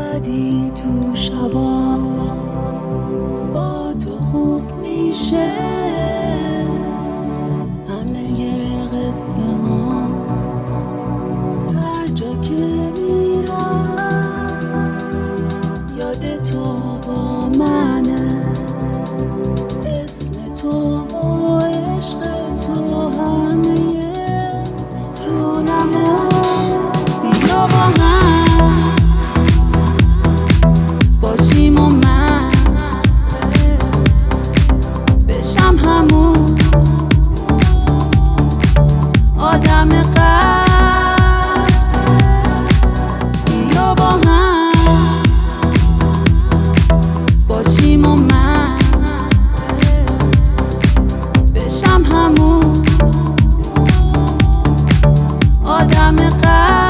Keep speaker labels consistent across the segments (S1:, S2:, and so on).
S1: بعدی تو شبا با تو خوب میشه. همه ی قصه ها هر جا که میرم یاد تو با منه، اسم تو و عشق تو همه جونمه. بیا با هم باشیم و من بشم همون آدم قلب. بیا با هم باشیم و من بشم همون آدم قلب.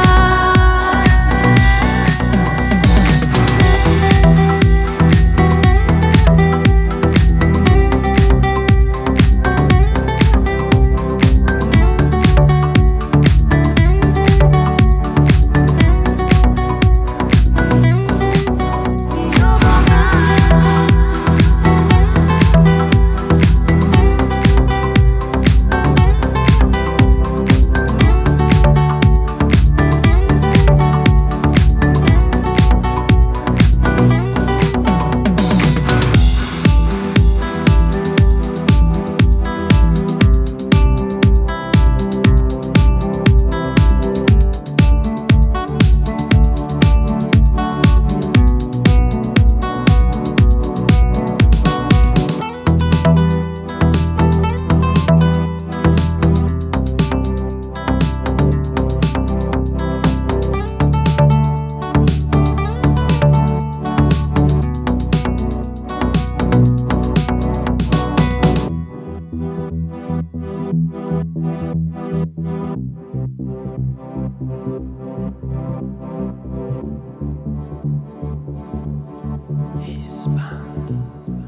S2: He's bound.